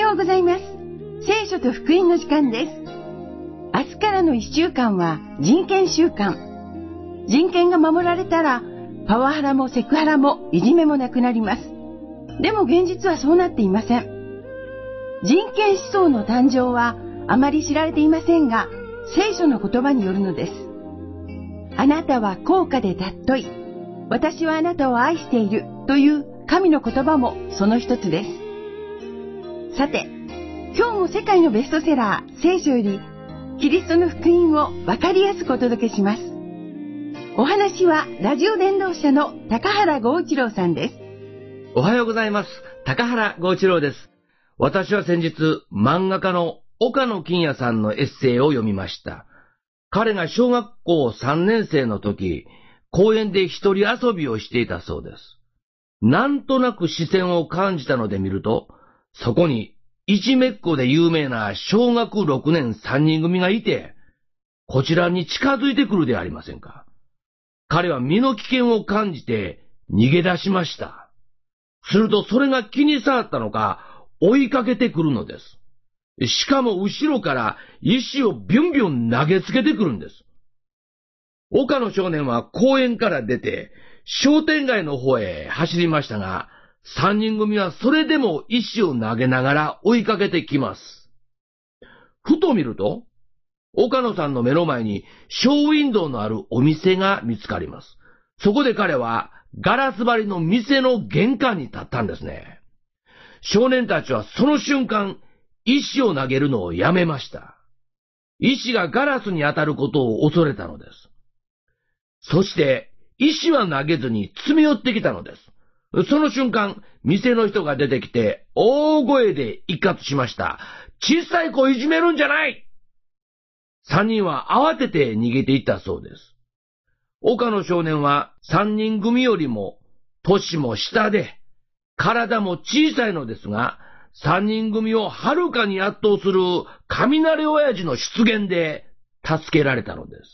ようございます。聖書と福音の時間です。明日からの1週間は人権週間。人権が守られたら、パワハラもセクハラもいじめもなくなります。でも現実はそうなっていません。人権思想の誕生はあまり知られていませんが、聖書の言葉によるのです。あなたは高価で尊い。私はあなたを愛しているという神の言葉もその一つです。さて、今日も世界のベストセラー聖書よりキリストの福音を分かりやすくお届けします。お話はラジオ伝道者の高原剛一郎さんです。 おはようございます。高原剛一郎です。私は先日漫画家の岡野金也さんのエッセイを読みました。彼が小学校3年生の時、公園で一人遊びをしていたそうです。なんとなく視線を感じたので見ると、そこにいじめっ子で有名な小学6年3人組がいて、こちらに近づいてくるではありませんか。彼は身の危険を感じて逃げ出しました。するとそれが気に障ったのか追いかけてくるのです。しかも後ろから石をビュンビュン投げつけてくるんです。岡野少年は公園から出て商店街の方へ走りましたが、3人組はそれでも石を投げながら追いかけてきます。ふと見ると、岡野さんの目の前にショーウィンドウのあるお店が見つかります。そこで彼はガラス張りの店の玄関に立ったんですね。少年たちはその瞬間、石を投げるのをやめました。石がガラスに当たることを恐れたのです。そして、石は投げずに詰め寄ってきたのです。その瞬間、店の人が出てきて、大声で一喝しました。小さい子をいじめるんじゃない！三人は慌てて逃げていったそうです。岡野少年は三人組よりも、年も下で、体も小さいのですが、三人組をはるかに圧倒する雷親父の出現で助けられたのです。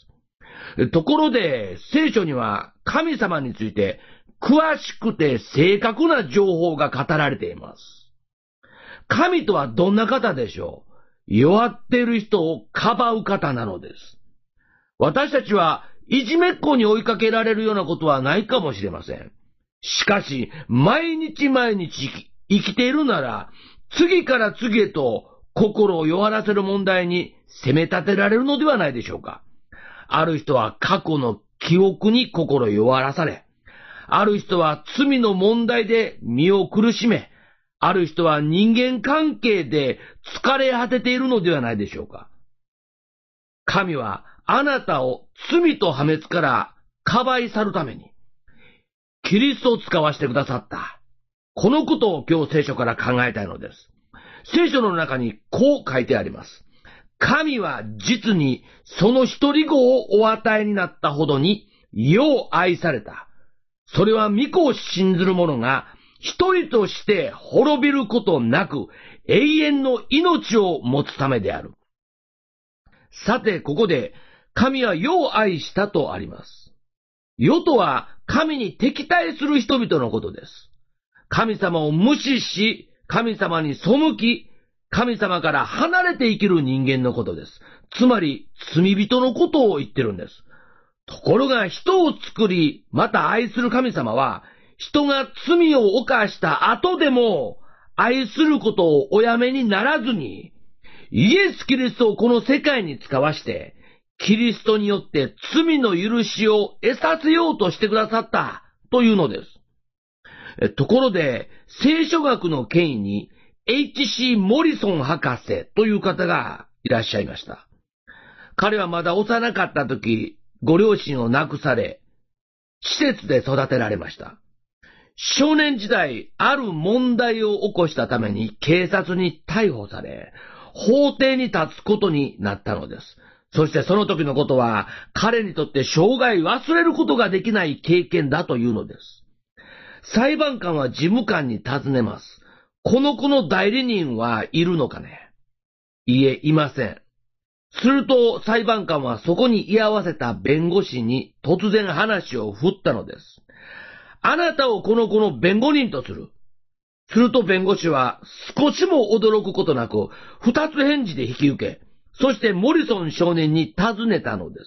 ところで、聖書には神様について詳しくて正確な情報が語られています。神とはどんな方でしょう？弱っている人をかばう方なのです。私たちはいじめっ子に追いかけられるようなことはないかもしれません。しかし、毎日毎日生きているなら、次から次へと心を弱らせる問題に責め立てられるのではないでしょうか。ある人は過去の記憶に心を弱らされ、ある人は罪の問題で身を苦しめ、ある人は人間関係で疲れ果てているのではないでしょうか。神はあなたを罪と破滅からかばい去るために、キリストを使わせてくださった。このことを今日聖書から考えたいのです。聖書の中にこう書いてあります。神は実にその一人子をお与えになったほどに世を愛された。それは御子を信ずる者が一人として滅びることなく永遠の命を持つためである。さて、ここで神は世を愛したとあります。世とは神に敵対する人々のことです。神様を無視し、神様に背き、神様から離れて生きる人間のことです。つまり、罪人のことを言ってるんです。ところが人を作り、また愛する神様は、人が罪を犯した後でも、愛することをおやめにならずに、イエス・キリストをこの世界に使わして、キリストによって罪の許しを得させようとしてくださったというのです。ところで、聖書学の権威に H.C. モリソン博士という方がいらっしゃいました。彼はまだ幼かった時、ご両親を亡くされ、施設で育てられました。少年時代、ある問題を起こしたために警察に逮捕され、法廷に立つことになったのです。そしてその時のことは、彼にとって生涯忘れることができない経験だというのです。裁判官は事務官に尋ねます。この子の代理人はいるのかね？いえ、いません。すると裁判官はそこに居合わせた弁護士に突然話を振ったのです。あなたをこの子の弁護人とする。 すると弁護士は少しも驚くことなく、二つ返事で引き受け、そしてモリソン少年に尋ねたのです。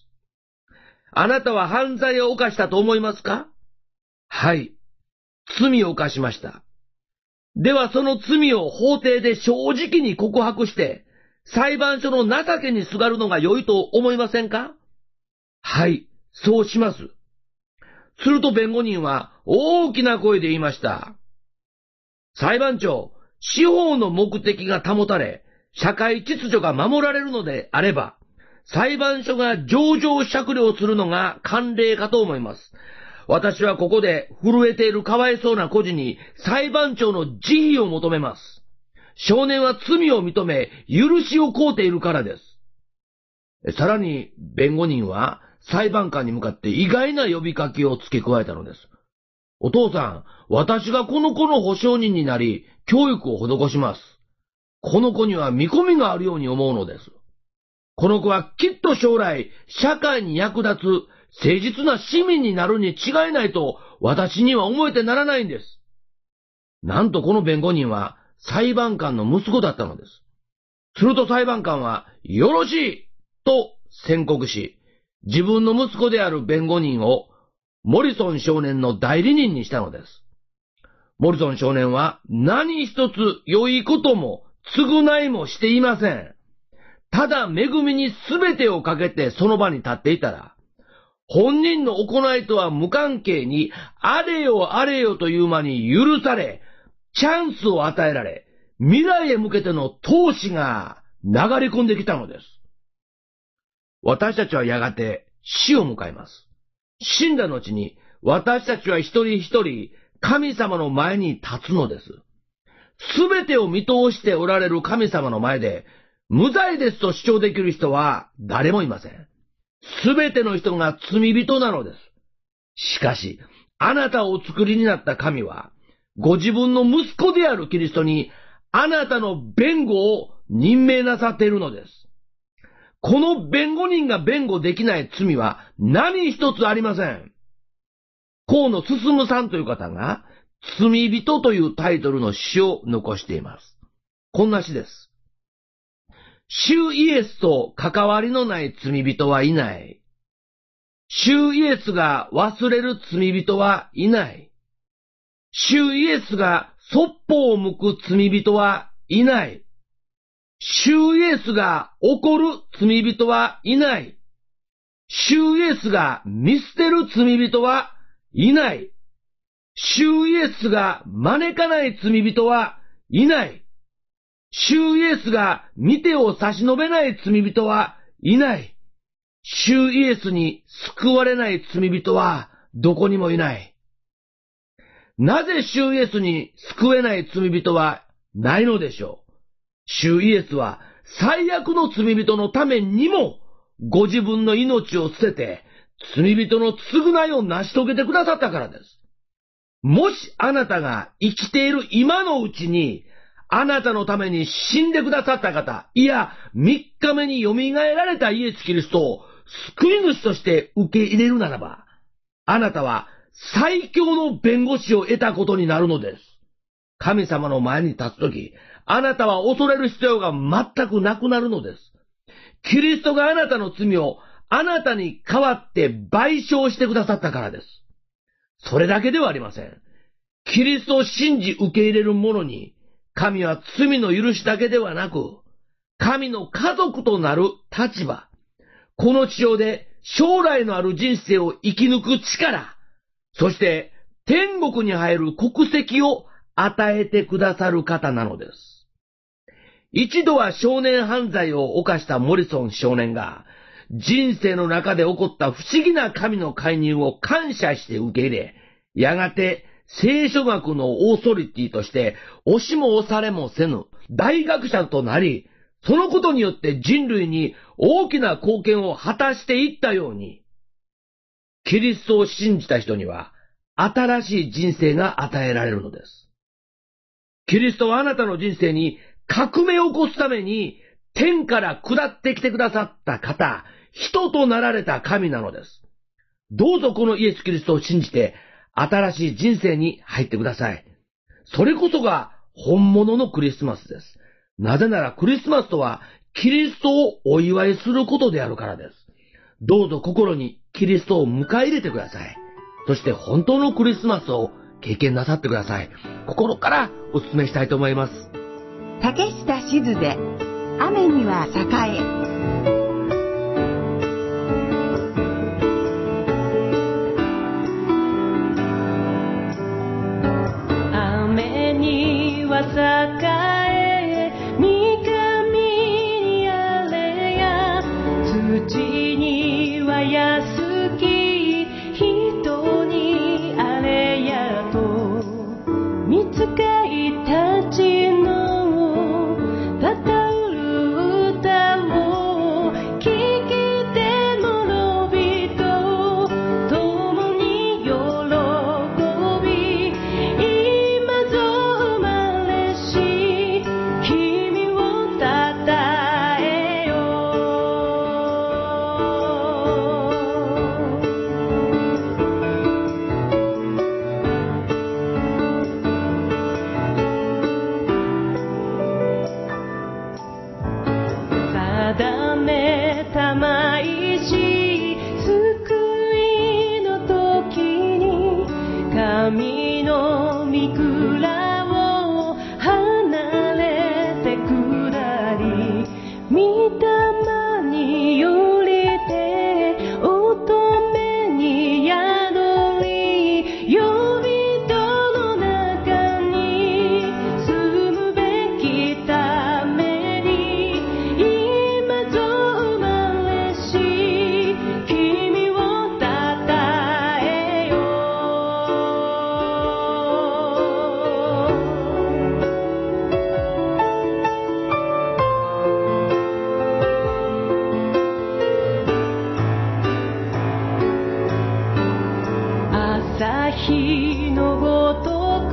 あなたは犯罪を犯したと思いますか？はい。罪を犯しました。ではその罪を法廷で正直に告白して、裁判所の情けにすがるのが良いと思いませんか？はい、そうします。すると弁護人は大きな声で言いました。裁判長、司法の目的が保たれ、社会秩序が守られるのであれば、裁判所が情状酌量するのが慣例かと思います。私はここで震えているかわいそうな孤児に裁判長の慈悲を求めます。少年は罪を認め、許しを請うているからです。さらに弁護人は裁判官に向かって意外な呼びかけを付け加えたのです。お父さん、私がこの子の保証人になり、教育を施します。この子には見込みがあるように思うのです。この子はきっと将来、社会に役立つ誠実な市民になるに違いないと私には思えてならないんです。なんとこの弁護人は裁判官の息子だったのです。すると裁判官は、よろしいと宣告し、自分の息子である弁護人をモリソン少年の代理人にしたのです。モリソン少年は何一つ良いことも償いもしていません。ただ恵みに全てをかけてその場に立っていたら、本人の行いとは無関係にあれよあれよという間に許され、チャンスを与えられ、未来へ向けての投資が流れ込んできたのです。私たちはやがて死を迎えます。死んだ後に私たちは一人一人神様の前に立つのです。すべてを見通しておられる神様の前で無罪ですと主張できる人は誰もいません。すべての人が罪人なのです。しかし、あなたをお作りになった神は、ご自分の息子であるキリストにあなたの弁護を任命なさっているのです。この弁護人が弁護できない罪は何一つありません。河野進さんという方が、罪人というタイトルの詩を残しています。こんな詩です。主イエスと関わりのない罪人はいない。主イエスが忘れる罪人はいない。主イエスがそっぽを向く罪人はいない。主イエスが怒る罪人はいない。主イエスが見捨てる罪人はいない。主イエスが招かない罪人はいない。主イエスが見てを差し伸べない罪人はいない。主イエスに救われない罪人はどこにもいない。なぜ主イエスに救えない罪人はないのでしょう。主イエスは最悪の罪人のためにもご自分の命を捨てて罪人の償いを成し遂げてくださったからです。もしあなたが生きている今のうちにあなたのために死んでくださった方、いや3日目に蘇られたイエス・キリストを救い主として受け入れるならば、あなたは最強の弁護士を得たことになるのです。神様の前に立つとき、あなたは恐れる必要が全くなくなるのです。キリストがあなたの罪をあなたに代わって賠償してくださったからです。それだけではありません。キリストを信じ受け入れる者に、神は罪の許しだけではなく、神の家族となる立場、この地上で将来のある人生を生き抜く力、そして天国に入る国籍を与えてくださる方なのです。一度は少年犯罪を犯したモリソン少年が、人生の中で起こった不思議な神の介入を感謝して受け入れ、やがて聖書学のオーソリティとして押しも押されもせぬ大学者となり、そのことによって人類に大きな貢献を果たしていったように、キリストを信じた人には新しい人生が与えられるのです。キリストはあなたの人生に革命を起こすために天から下ってきてくださった方、人となられた神なのです。どうぞこのイエス・キリストを信じて新しい人生に入ってください。 それこそが本物のクリスマスです。なぜならクリスマスとはキリストをお祝いすることであるからです。どうぞ心にキリストを迎え入れてください。そして本当のクリスマスを経験なさってください。心からお勧めしたいと思います。 竹下しずで雨には栄え。 栄え三上にあれや土には安き人にあれやと御使いたちのたたうる歌を聞きてのびと共に喜び今ぞ定めたまいし救いの時に神の御蔵を離れて下り御霊によりて乙女に宿り呼び人の中に住むべきために今ぞ生まれし君をたたえよ朝日のごとく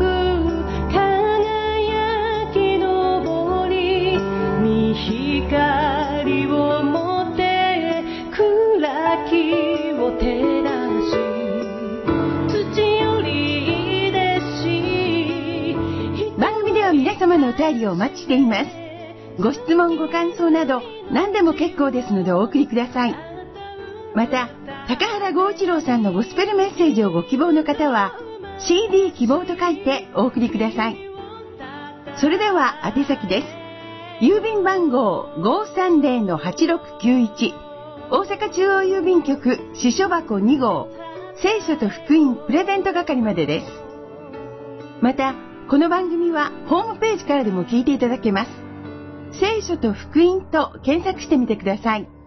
輝き昇り御光をもて暗きを照らし土より弟子番組では皆様のお便りをお待ちしています。ご質問ご感想など何でも結構ですのでお送りください。また高原剛一郎さんのゴスペルメッセージをご希望の方は CD 希望と書いてお送りください。それでは宛先です。郵便番号 530-8691 大阪中央郵便局支所箱2号聖書と福音プレゼント係までです。またこの番組はホームページからでも聞いていただけます。聖書と福音と検索してみてください。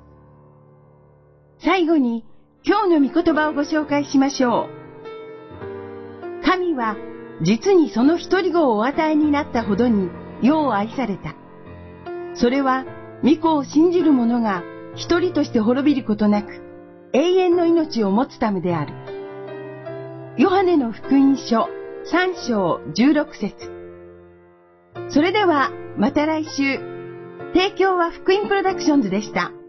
最後に今日の御言葉をご紹介しましょう。神は実にその一人子をお与えになったほどに世を愛された。それは御子を信じる者が一人として滅びることなく永遠の命を持つためである。ヨハネの福音書3章16節。それではまた来週。提供は福音プロダクションズでした。